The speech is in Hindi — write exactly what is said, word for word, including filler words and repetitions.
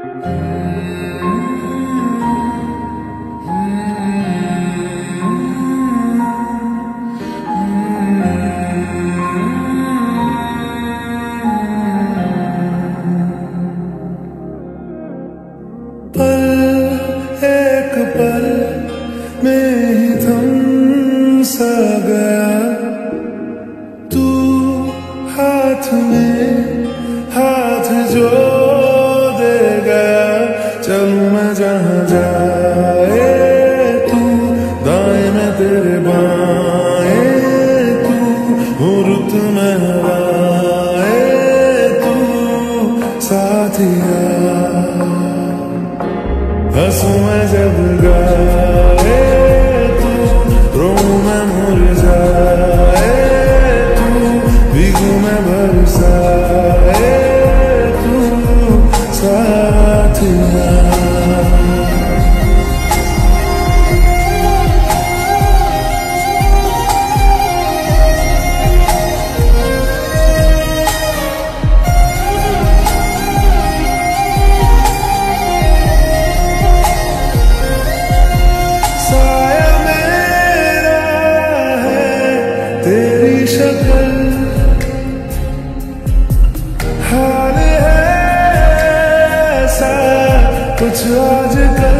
पल एक पल में ही थम सा गया, तू हाथ में हाथ जो दे गया। चलूं मैं जहां जाए तू, दाएं में तेरे बाएं तू, हो रुत में हवाए तू साथिया। हंसूं मैं जब गाए तू, रोऊं मैं मुरझाए तू, भीगूं मैं बरसाए तू साथिया। तेरी शक्ल हाल है ऐसा कुछ आज का।